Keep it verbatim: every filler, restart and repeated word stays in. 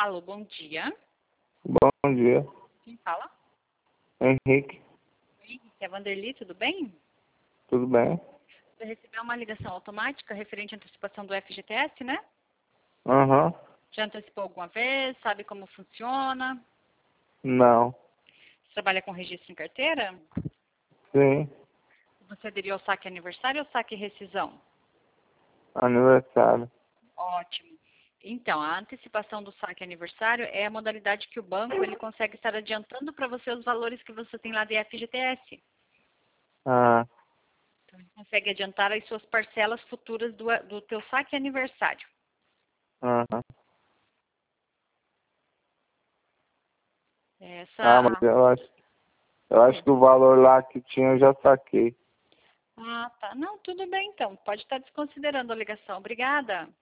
Alô, bom dia. Bom dia. Quem fala? Henrique, Henrique, é Vanderly, tudo bem? tudo bem? Você recebeu uma ligação automática referente à antecipação do F G T S, né? Aham. Já antecipou alguma vez? Sabe como funciona? Não. Você trabalha com registro em carteira? Sim. Você aderiu ao saque aniversário ou saque rescisão? Aniversário. Ótimo. Então, a antecipação do saque aniversário é a modalidade que o banco ele consegue estar adiantando para você os valores que você tem lá de F G T S. Ah, Então, ele consegue adiantar as suas parcelas futuras do, do teu saque aniversário. aham. Ah, mas Essa... eu acho, eu acho que o valor lá que tinha eu já saquei. Ah, tá. Não, tudo bem então. Pode estar desconsiderando a ligação. Obrigada.